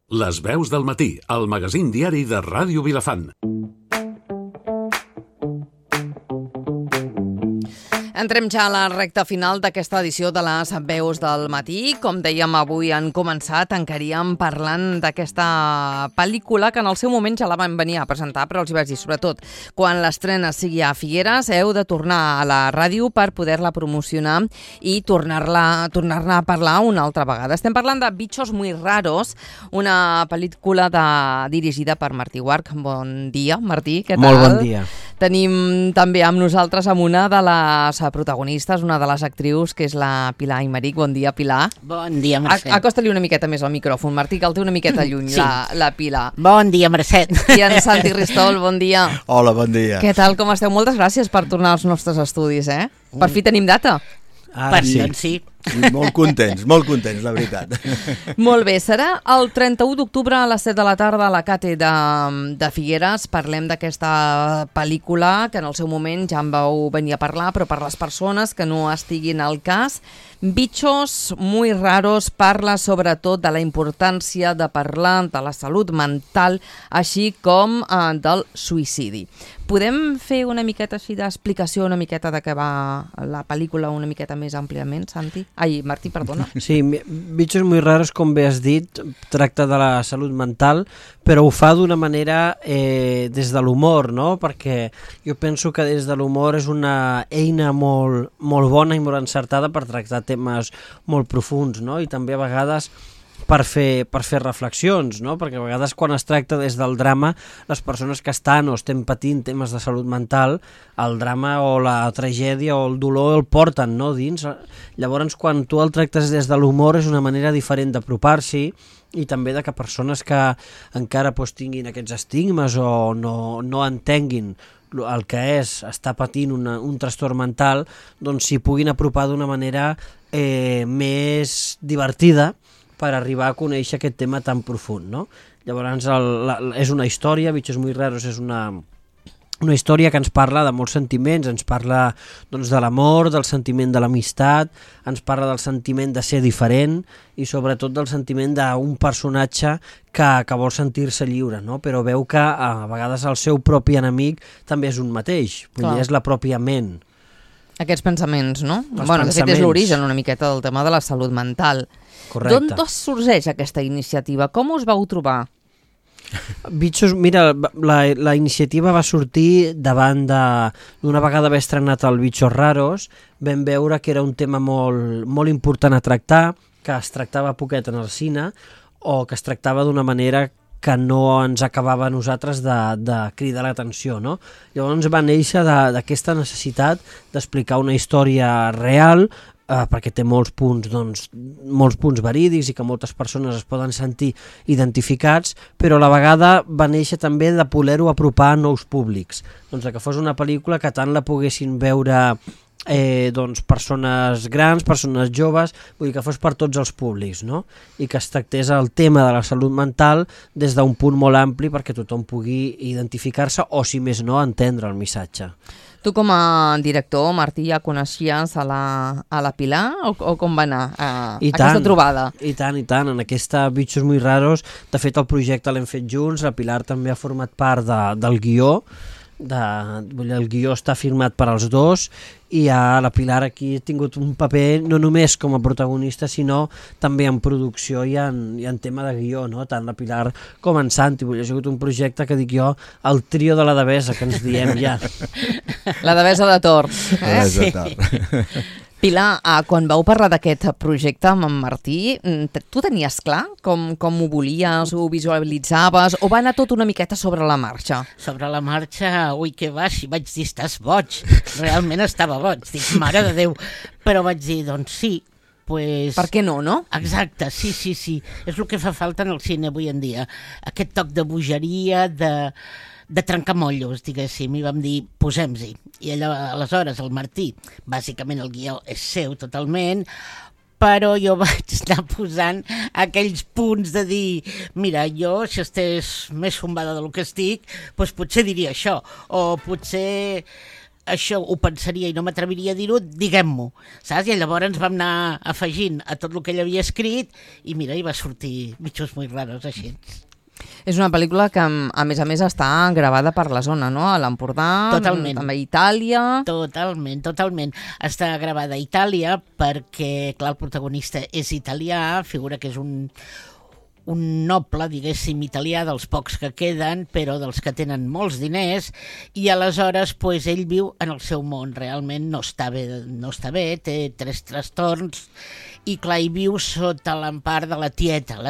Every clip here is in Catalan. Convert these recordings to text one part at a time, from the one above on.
Les veus del matí, el magazín diari de Ràdio Vilafant. Entrem ja a la recta final d'aquesta edició de les veus del matí. Com dèiem, avui han començat, tancaríem parlant d'aquesta pel·lícula que en el seu moment ja la van venir a presentar, però els hi vaig dir, sobretot, quan l'estrena sigui a Figueres, heu de tornar a la ràdio per poder-la promocionar i tornar-ne a parlar una altra vegada. Estem parlant de Bichos muy raros, una pel·lícula dirigida per Martí Guarch. Bon dia, Martí, què tal? Molt bon dia. Tenim també amb nosaltres amb una de les protagonistes, una de les actrius, que és la Pilar Aymerich. Bon dia, Pilar. Bon dia, Mercè. Acosta-li una miqueta més al micròfon, Martí, que el té una miqueta lluny, sí. la Pilar. Bon dia, Mercè. I en Santi Ristol, bon dia. Hola, bon dia. Què tal, com esteu? Moltes gràcies per tornar als nostres estudis, eh? Per fi tenim data. Ara sí. Doncs sí. Molt contents, la veritat. Molt bé, serà el 31 d'octubre a les 7 de la tarda a la Cate de Figueres. Parlem d'aquesta pel·lícula que en el seu moment ja en vau venir a parlar, però per les persones que no estiguin al cas, Bichos muy raros parla sobretot de la importància de parlar de la salut mental, així com del suïcidi. Podem fer una miqueta així d'explicació, una miqueta de què va la pel·lícula una miqueta més àmpliament, Santi? Ai, Martí, perdona. Sí, Bichos muy raros, com bé has dit, tracta de la salut mental, però ho fa d'una manera des de l'humor, no? Perquè jo penso que des de l'humor és una eina molt bona i molt encertada per tractar temes molt profuns, no? I també a vegades per fer reflexions, no? Perquè a vegades quan es tracta des del drama, les persones que estan o estem patint temes de salut mental, el drama o la tragèdia o el dolor el porten, no?, dins. Llavors, quan tu el tractes des de l'humor és una manera diferent d'apropar-s'hi i també de que persones que encara tinguin aquests estigmes o no entenguin el que és estar patint un trastorn mental, doncs s'hi puguin apropar d'una manera més divertida per arribar a conèixer aquest tema tan profund, no? Llavors és una història, Bichos muy raros és una història que ens parla de molts sentiments, ens parla doncs, de l'amor, del sentiment de l'amistat, ens parla del sentiment de ser diferent i sobretot del sentiment d'un personatge que vol sentir-se lliure, no? Però veu que a vegades el seu propi enemic també és un mateix, vull dir, és la pròpia ment. Aquests pensaments, no? De fet és l'origen una miqueta del tema de la salut mental. Correcte. D'on sorgeix aquesta iniciativa? Com us vau trobar? Bichos, mira, la iniciativa va sortir davant d'una vegada haver estrenat el Bichos raros, vam veure que era un tema molt important a tractar, que es tractava poquet en el cine o que es tractava d'una manera que no ens acabava a nosaltres de cridar l'atenció, no? Llavors va néixer d'aquesta necessitat d'explicar una història real, perquè té molts punts verídics i que moltes persones es poden sentir identificats, però a la vegada va néixer també de poder-ho apropar a nous públics, doncs que fos una pel·lícula que tant la poguessin veure persones grans, persones joves, vull dir que fos per tots els públics, no? I que es tractés el tema de la salut mental des d'un punt molt ampli perquè tothom pugui identificar-se o, si més no, entendre el missatge. Tu com a director, Martí, ja coneixies a la Pilar o com va anar aquesta trobada? I tant. En aquesta Bichos muy raros, de fet el projecte l'hem fet junts, la Pilar també ha format part del guió, el guió està firmat per als dos i la Pilar aquí ha tingut un paper no només com a protagonista sinó també en producció i en tema de guió, no? Tant la Pilar com en Santi. Ha sigut un projecte que dic jo el trio de la Devesa, que ens diem ja. La Devesa de Tor. Sí. Pilar, quan vau parlar d'aquest projecte amb en Martí, tu tenies clar com ho volies, ho visualitzaves, o va anar tot una miqueta sobre la marxa? Sobre la marxa, ui, què va, si vaig dir, estàs boig. Realment estava boig, dic, mare de Déu. Però vaig dir, doncs sí, pues... Per què no? Exacte, sí. És el que fa falta en el cine avui en dia. Aquest toc de bogeria, de trencamollos, diguéssim, i vam dir, posem-hi. I aleshores el Martí, bàsicament el guió és seu totalment, però jo vaig anar posant aquells punts de dir, mira, jo si estigués més fombada del que estic, doncs potser diria això, o potser això ho pensaria i no m'atreviria a dir-ho, diguem-m'ho, saps? I llavors vam anar afegint a tot el que ell havia escrit i mira, hi va sortir Bichos muy raros així. És una pel·lícula que, a més, està gravada per la zona, no? A l'Empordà, també a Itàlia... Totalment. Està gravada a Itàlia perquè, clar, el protagonista és italià, figura que és un noble, diguéssim, italià, dels pocs que queden, però dels que tenen molts diners, i aleshores pues, ell viu en el seu món, realment no està bé, té 3 trastorns, i clar, hi viu sota l'empar de la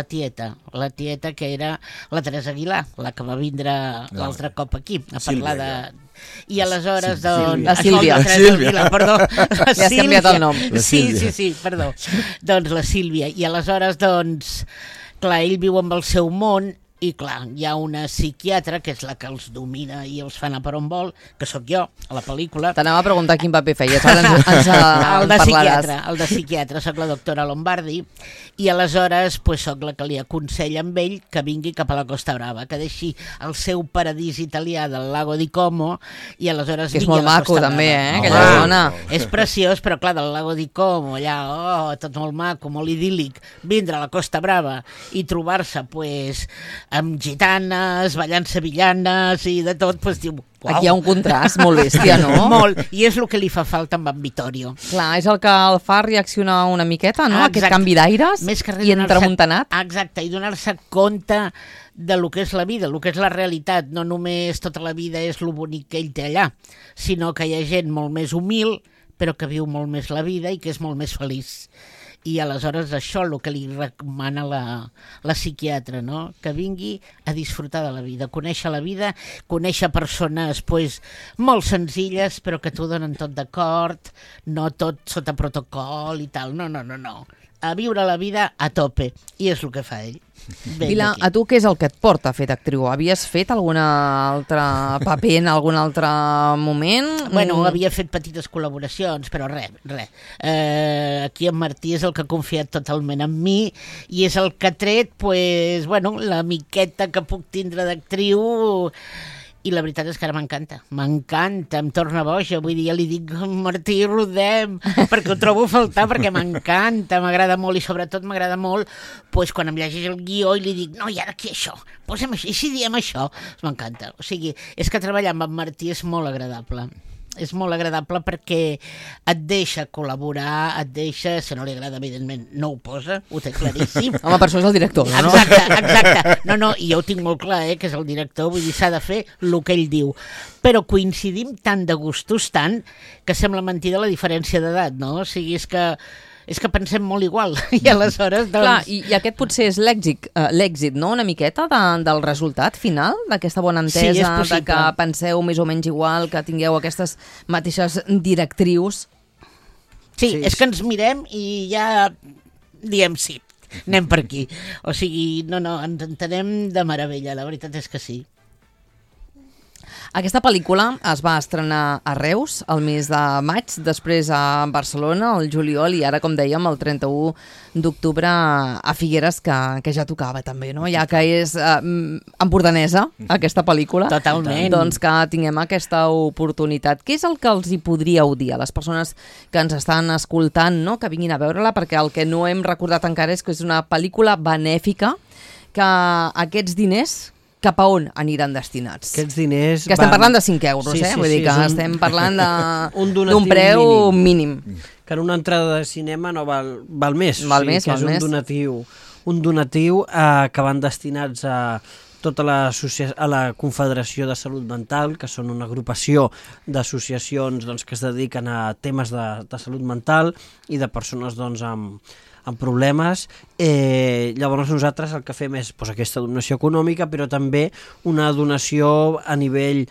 tieta que era la Teresa Aguilar, la que va vindre l'altre cop aquí a parlar de... I aleshores, doncs... La Sílvia. Perdó. Ja has canviat el nom. Sí, perdó. Doncs la Sílvia. I aleshores, doncs... Clar, ell viu amb el seu món i, clar, hi ha una psiquiatra que és la que els domina i els fa anar per on vol, que sóc jo, a la pel·lícula. T'anava a preguntar quin paper feies, ara ens parlaràs. El de psiquiatra, sóc la doctora Lombardi, i aleshores pues, sóc la que li aconsella amb ell que vingui cap a la Costa Brava, que deixi el seu paradís italià del Lago di Como i aleshores que és vingui molt a la maco, Costa també, Brava. Aquella zona. És preciós, però clar, del Lago di Como, allà, tot molt maco, molt idíl·lic, vindre a la Costa Brava i trobar-se, pues, amb gitanes, ballant sevillanes i de tot, doncs diu... Uau. Aquí hi ha un contrast molt bèstia, no? Molt, i és el que li fa falta amb en Vittorio. Clar, és el que el fa reaccionar una miqueta, no? Aquest canvi d'aires i entremuntanat. Exacte, i donar-se compte de lo que és la vida, el que és la realitat. No només tota la vida és lo bonic que ell té allà, sinó que hi ha gent molt més humil, però que viu molt més la vida i que és molt més feliç. I aleshores això el que li recomana la psiquiatra, no? Que vingui a disfrutar de la vida, conèixer persones pues, molt senzilles però que t'ho donen tot d'acord, no tot sota protocol i tal, no. A viure la vida a tope, i és el que fa ell. Vila, a tu què és el que et porta a fer d'actriu? Havies fet algun altre paper en algun altre moment? Bueno, havia fet petites col·laboracions, però res. Aquí en Martí és el que ha confiat totalment en mi i és el que ha tret, pues, bueno, la miqueta que puc tindre d'actriu. I la veritat és que ara m'encanta, em torna boja, vull dir, ja li dic, Martí, rodem, perquè ho trobo a faltar, perquè m'encanta, m'agrada molt, i sobretot m'agrada molt, pues, quan em llegeix el guió i li dic, no, i ara aquí això, posem això, i si diem això, m'encanta. O sigui, és que treballar amb en Martí és molt agradable. És molt agradable perquè et deixa col·laborar, et deixa, si no li agrada, evidentment, no ho posa, ho té claríssim. Home, per això és el director, no? Exacte. No, i jo ho tinc molt clar, que és el director, vull dir, s'ha de fer el que ell diu. Però coincidim tant de gustos, tant, que sembla mentida la diferència d'edat, no? O sigui, és que pensem molt igual, i aleshores... Doncs... Clar, i aquest potser és l'èxit, no?, una miqueta del resultat final, d'aquesta bona entesa, de que penseu més o menys igual, que tingueu aquestes mateixes directrius. Sí, és que ens mirem i ja diem sí, anem per aquí. O sigui, no, ens entenem de meravella, la veritat és que sí. Aquesta pel·lícula es va estrenar a Reus el mes de maig, després a Barcelona, el juliol, i ara, com dèiem, el 31 d'octubre a Figueres, que ja tocava també, no? Ja que és empordanesa, aquesta pel·lícula. Totalment. Doncs que tinguem aquesta oportunitat. Què és el que els hi podríeu dir a les persones que ens estan escoltant, no?, que vinguin a veure-la, perquè el que no hem recordat encara és que és una pel·lícula benèfica, que aquests diners... cap a on aniran destinats? Aquests diners... Que estem parlant de 5 euros, sí, vull dir que estem parlant d'un preu mínim. Que en una entrada de cinema no val més. Val més. És un donatiu que van destinats a tota la Confederació de Salut Mental, que són una agrupació d'associacions que es dediquen a temes de salut mental i de persones amb problemes. Llavors nosaltres el que fem és aquesta donació econòmica, però també una donació a nivell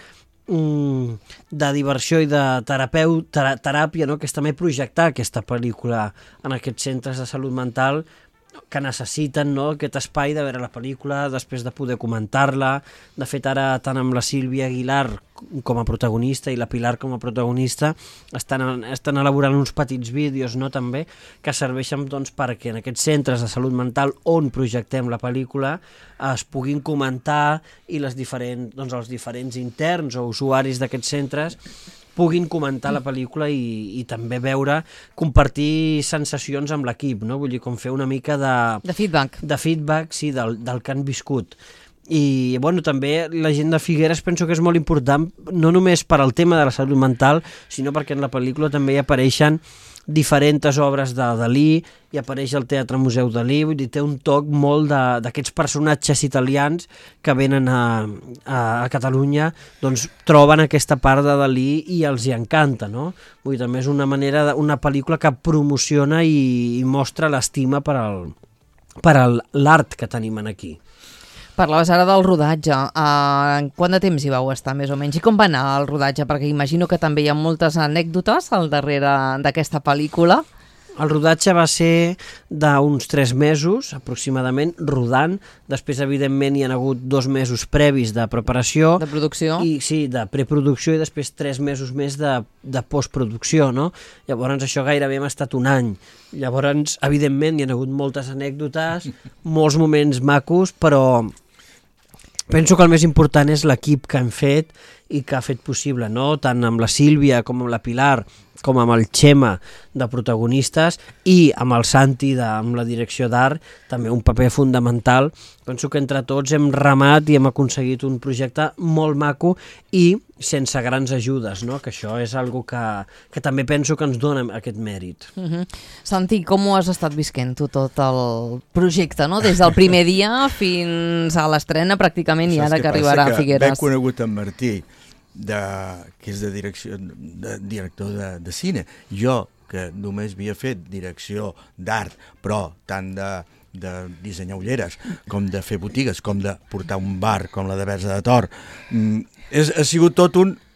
de diversió i de teràpia, que és també projectar aquesta pel·lícula en aquests centres de salut mental que necessiten aquest espai de veure la pel·lícula, després de poder comentar-la. De fet, ara, tant amb la Sílvia Aguilar com a protagonista i la Pilar com a protagonista, estan elaborant uns petits vídeos, també, que serveixen perquè en aquests centres de salut mental on projectem la pel·lícula es puguin comentar i els diferents interns o usuaris d'aquests centres puguin comentar la pel·lícula i també veure, compartir sensacions amb l'equip, no? Vull dir, com fer una mica de feedback. De feedback, sí, del que han viscut. I bueno, també la gent de Figueres penso que és molt important, no només per al tema de la salut mental, sinó perquè en la pel·lícula també hi apareixen diferents obres de Dalí, i apareix el Teatre Museu Dalí, vull dir, té un toc molt d'aquests personatges italians que venen a Catalunya, doncs troben aquesta part de Dalí i els hi encanta, no? Vull dir, també és una manera, una pel·lícula que promociona i mostra l'estima per a l'art que tenim aquí. Parlaves ara del rodatge. Quant de temps hi vau estar, més o menys? I com va anar el rodatge? Perquè imagino que també hi ha moltes anècdotes al darrere d'aquesta pel·lícula. El rodatge va ser d'uns 3 mesos, aproximadament, rodant. Després, evidentment, hi ha hagut 2 mesos previs de preparació. De producció. Sí, de preproducció, i després 3 mesos més de postproducció, no? Llavors, això gairebé hem estat un any. Llavors, evidentment, hi ha hagut moltes anècdotes, molts moments macos, però penso que el més important és l'equip que hem fet i que ha fet possible, no? Tant amb la Sílvia com amb la Pilar, com amb el Xema de protagonistes, i amb el Santi amb la direcció d'art, també un paper fundamental. Penso que entre tots hem remat i hem aconseguit un projecte molt maco i sense grans ajudes, no? Que això és algo que també penso que ens dona aquest mèrit. Santi, com ho has estat visquent tu tot el projecte, no? Des del primer dia fins a l'estrena pràcticament, i ara que arribarà a Figueres. M'he conegut en Martí, que és de director de cine. Jo, que només havia fet direcció d'art, però tant de dissenyar ulleres, com de fer botigues, com de portar un bar, com la de Versa de Tor, ha sigut tot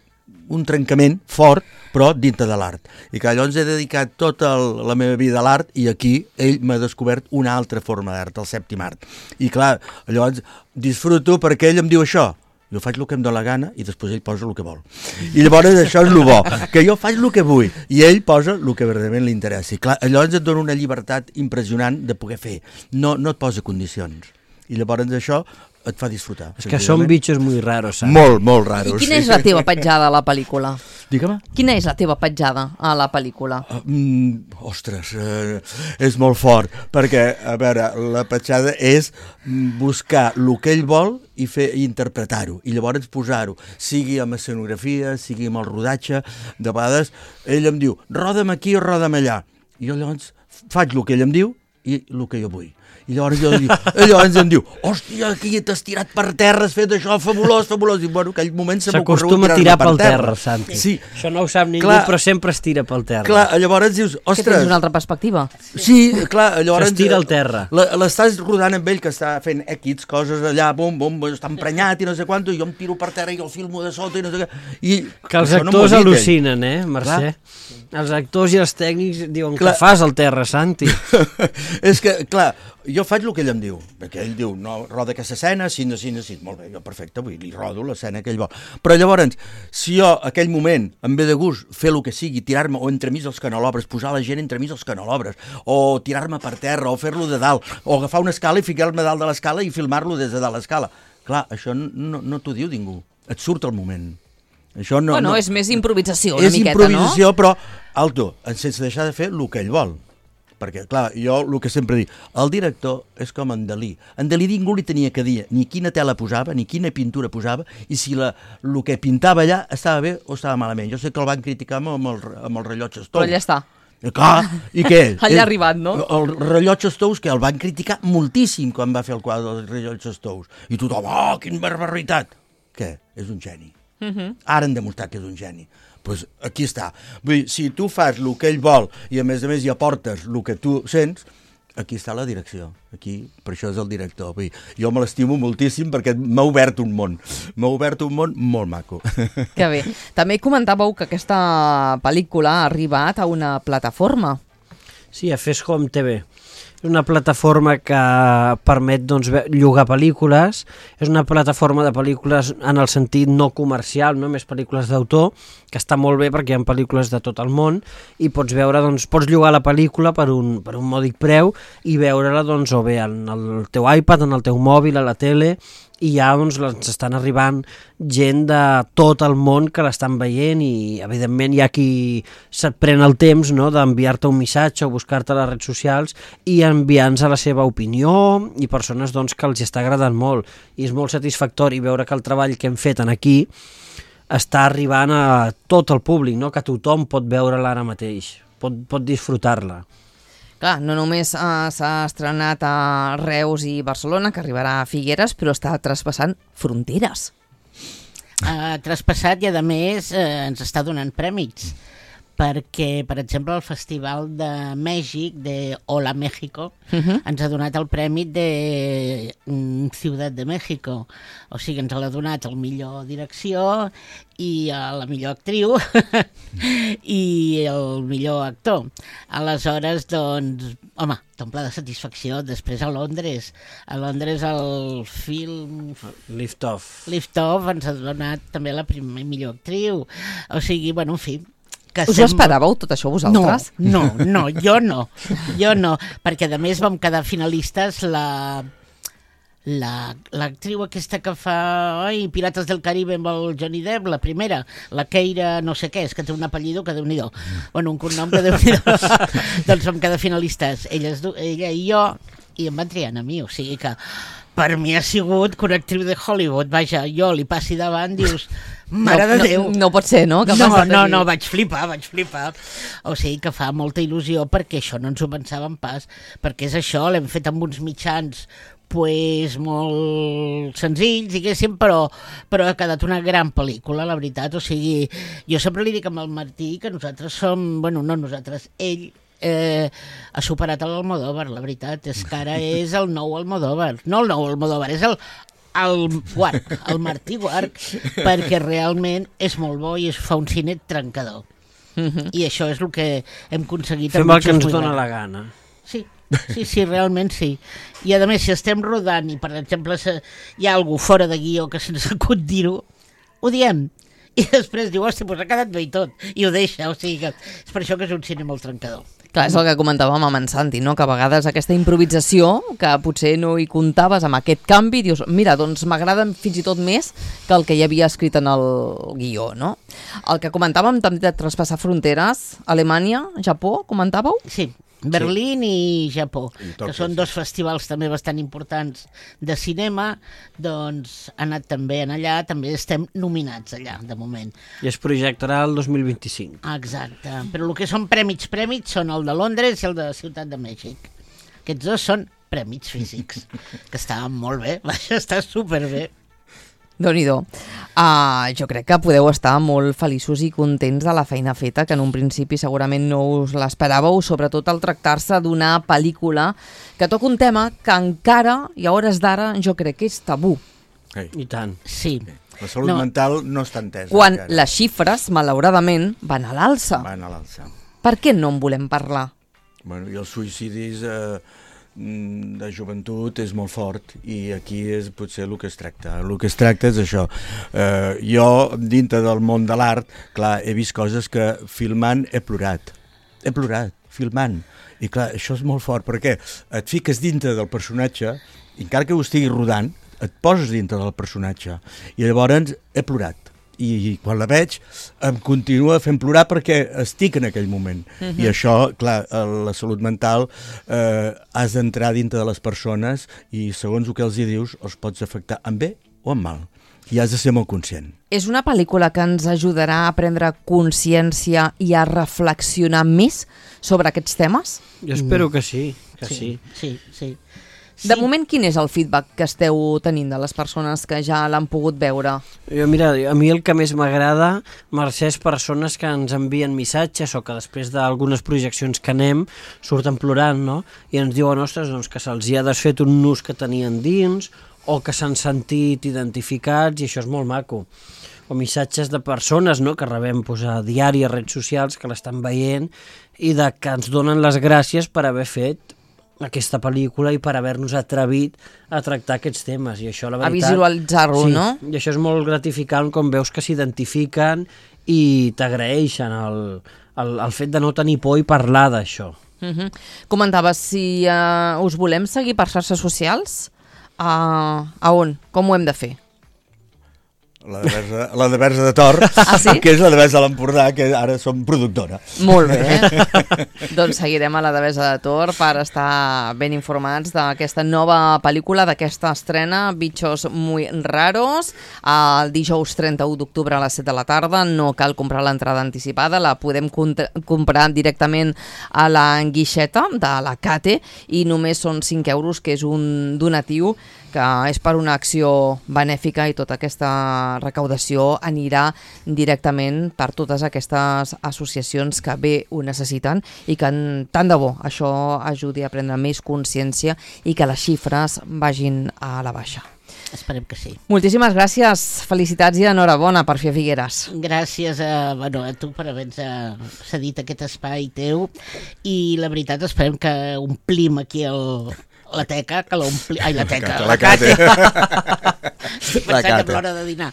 un trencament fort, però dintre de l'art. I que llavors he dedicat tota la meva vida a l'art, i aquí ell m'ha descobert una altra forma d'art, el sèptim art. I clar, llavors disfruto perquè ell em diu això. Jo faig el que em dóna la gana i després ell posa el que vol. I llavors això és el bo, que jo faig el que vull i ell posa el que verdaderament li interessa. I clar, llavors et dona una llibertat impressionant de poder fer. No et posa condicions. I llavors això et fa disfrutar. És que són bitxos muy raros, saps? Molt raros. I quina és la teva petjada a la pel·lícula? Digue'm? Quina és la teva petjada a la pel·lícula? Ostres, és molt fort, perquè, a veure, la petjada és buscar el que ell vol i interpretar-ho, i llavors posar-ho, sigui amb escenografia, sigui amb el rodatge. De vegades ell em diu, roda'm aquí o roda'm allà, i jo llavors faig el que ell em diu i el que jo vull. I llavors em diu, hòstia, aquí t'has tirat per terra, has fet això, fabulós, i bueno, aquell moment s'acostuma a tirar pel terra, Santi. Sí. Això no ho sap ningú, però sempre es tira pel terra. Clar, llavors dius, ostres... Que tens una altra perspectiva. Sí, clar, llavors... Es tira al terra. L'estàs rodant amb ell, que està fent X coses allà, bum, està emprenyat i no sé quant, i jo em tiro per terra i el filmo de sota i no sé què... Que els actors al·lucinen, Mercè? Els actors i els tècnics diuen, què fas al terra, Santi? És que, clar, jo faig el que ell em diu, perquè ell diu, no, roda aquesta escena, sí, molt bé, jo perfecte, li rodo l'escena que ell vol. Però llavors, si jo, aquell moment, em ve de gust fer el que sigui, tirar-me, o entremig dels canelobres, posar la gent entremig dels canelobres, o tirar-me per terra, o fer-lo de dalt, o agafar una escala i ficar-me dalt de l'escala i filmar-lo des de dalt l'escala. Clar, això no t'ho diu ningú, et surt el moment. Això no, és més improvisació, una miqueta, no? És improvisació, però, alto, sense deixar de fer el que ell vol. Perquè, clar, jo el que sempre dic, el director és com en Dalí. En Dalí ningú li tenia que dir ni quina tela posava, ni quina pintura posava, i si el que pintava allà estava bé o estava malament. Jo sé que el van criticar amb els rellotges tous. Però allà està. Clar, i què? Allà ha arribat, no? El rellotges tous, que el van criticar moltíssim quan va fer el quadre dels rellotges tous. I tothom, quina barbaritat! Què? És un geni. Ara han demostrat que és un geni. Doncs aquí està. Vull dir, si tu fas el que ell vol i a més hi aportes el que tu sents, aquí està la direcció. Aquí, per això és el director. Vull dir, jo me l'estimo moltíssim perquè m'ha obert un món. M'ha obert un món molt maco. Que bé. També comentàveu que aquesta pel·lícula ha arribat a una plataforma. Sí, a Fes Home TV. És una plataforma que permet llogar pel·lícules, és una plataforma de pel·lícules en el sentit no comercial, no més pel·lícules d'autor, que està molt bé perquè hi ha pel·lícules de tot el món i pots veure, pots llogar la pel·lícula per un mòdic preu i veure-la o bé en el teu iPad, en el teu mòbil, a la tele, i ja doncs, ens estan arribant gent de tot el món que l'estan veient i evidentment hi ha qui se't pren el temps, no?, d'enviar-te un missatge o buscar-te a les redes socials i enviar-nos la seva opinió, i persones doncs, que els està agradant molt, i és molt satisfactori veure que el treball que hem fet aquí està arribant a tot el públic, no?, que tothom pot veure-la ara mateix, pot disfrutar-la. Clar, no només s'ha estrenat a Reus i Barcelona, que arribarà a Figueres, però està traspassant fronteres. Traspassat i, a més, ens està donant prèmits, perquè, per exemple, el Festival de Mèxic, de Hola México, ens ha donat el prèmit de Ciutat de México. O sigui, ens l'ha donat el millor direcció i la millor actriu i el millor actor. Aleshores, doncs, home, t'omple de satisfacció. Després a Londres el film Lift Off ens ha donat també la millor actriu. O sigui, bueno, en fi, us ho esperàveu, tot això, vosaltres? No, jo no, perquè a més vam quedar finalistes l'actriu aquesta que fa Pirates del Caribe amb el Johnny Depp, la primera, la Keira no sé què, és que té un apellido que Déu-n'hi-do, bueno, un cognom que Déu-n'hi-do. Doncs vam quedar finalistes, ella i jo, i em van triar a mi, o sigui que per mi ha sigut que una actriu de Hollywood, vaja, jo li passi davant, dius, mare de Déu. No pot ser, no? No, vaig flipar. O sigui que fa molta il·lusió, perquè això no ens ho pensàvem pas, perquè és això, l'hem fet amb uns mitjans pues molt senzills, diguéssim, però ha quedat una gran pel·lícula, la veritat. O sigui, jo sempre li dic amb el Martí que nosaltres som, bueno, no nosaltres, ell ha superat l'Almodóvar, la veritat, és que ara és el nou Almodóvar. No el nou Almodóvar, és el Guarch, el Martí Guarch, perquè realment és molt bo i fa un cine trencador. I això és el que hem aconseguit. Fem el que ens dona la gana. Sí, realment sí. I a més, si estem rodant i, per exemple, hi ha algú fora de guió que se'ns acut dir-ho, ho diem. I després diu, hòstia, doncs ha quedat bé i tot. I ho deixa, o sigui que és per això que és un cine molt trencador. Clar, és el que comentàvem amb en Santi, no? Que a vegades aquesta improvisació, que potser no hi comptaves amb aquest canvi, dius, mira, doncs m'agrada fins i tot més que el que hi havia escrit en el guió, no? El que comentàvem també de traspassar fronteres, Alemanya, Japó, comentàveu? Sí, Berlín i Japó, que són dos festivals també bastant importants de cinema, doncs ha anat també en allà, també estem nominats allà, de moment. I es projectarà el 2025. Exacte, però el que són prèmits són el de Londres i el de Ciutat de Mèxic. Aquests dos són prèmits físics, que estaven molt bé, està superbé. Déu-n'hi-do. Jo crec que podeu estar molt feliços i contents de la feina feta, que en un principi segurament no us l'esperàveu, sobretot al tractar-se d'una pel·lícula que toca un tema que encara, i a hores d'ara, jo crec que és tabú. I tant. Sí. La salut mental no està entesa. Quan les xifres, malauradament, van a l'alça. Per què no en volem parlar? Bueno, i els suïcidis de joventut és molt fort i aquí és potser el que es tracta. El que es tracta és això. Jo, dintre del món de l'art, clar, he vist coses que filmant he plorat, filmant. I clar, això és molt fort, perquè et fiques dintre del personatge, i encara que ho estigui rodant, et poses dintre del personatge. I llavors he plorat. I quan la veig em continua fent plorar perquè estic en aquell moment. I això, clar, la salut mental has d'entrar dintre de les persones i segons el que els hi dius els pots afectar en bé o en mal. I has de ser molt conscient. És una pel·lícula que ens ajudarà a prendre consciència i a reflexionar més sobre aquests temes? Jo espero que sí, Sí. De moment, quin és el feedback que esteu tenint de les persones que ja l'han pogut veure? Mira, a mi el que més m'agrada, Mercè, és persones que ens envien missatges o que després d'algunes projeccions que anem surten plorant, no? I ens diuen, ostres, doncs, que se'ls hi ha desfet un nus que tenien dins o que s'han sentit identificats, i això és molt maco. O missatges de persones, no?, que rebem a diari a redes socials, que l'estan veient i que ens donen les gràcies per haver fet aquesta pel·lícula i per haver-nos atrevit a tractar aquests temes, i això la veritat... A visualitzar-ho, sí, no? I això és molt gratificant com veus que s'identifiquen i t'agraeixen el fet de no tenir por i parlar d'això. Comentaves si us volem seguir per xarxes socials, A on? Com ho hem de fer? La de Verge de Tor, sí? que és la de Verge de l'Empordà, que ara som productora. Molt bé. Doncs seguirem a la Devesa de Tor per estar ben informats d'aquesta nova pel·lícula, d'aquesta estrena, Bichos Muy Raros, el dijous 31 d'octubre a les 7 de la tarda. No cal comprar l'entrada anticipada, la podem comprar directament a la guixeta de la CATE i només són 5 euros, que és un donatiu que és per una acció benèfica i tota aquesta recaudació anirà directament per totes aquestes associacions que bé ho necessiten i que tant de bo això ajudi a prendre més consciència i que les xifres vagin a la baixa. Esperem que sí. Moltíssimes gràcies, felicitats i enhorabona per Fer Figueres. Gràcies a tu per haver-nos cedit aquest espai teu i la veritat esperem que omplim aquí la teca, que l'ompli... Ai, la teca, la Cate. Estic pensant que és l'hora de dinar.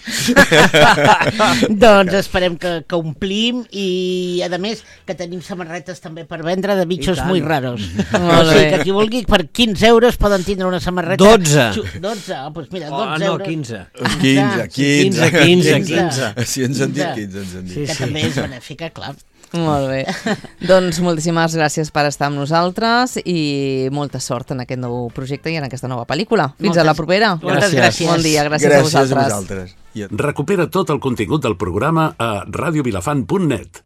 Doncs esperem que omplim i, a més, que tenim samarretes també per vendre de Bichos Muy Raros. O sigui que qui vulgui, per 15 euros poden tindre una samarreta... 12! 12, doncs mira, 12 euros. No, 15. Si ens han dit 15, que també és benèfica, clar. Molt bé. Doncs moltíssimes gràcies per estar amb nosaltres i molta sort en aquest nou projecte i en aquesta nova pel·lícula. Fins a la propera. Moltes gràcies. Bon dia, gràcies a vosaltres. Recupera tot el contingut del programa a radiovilafant.net.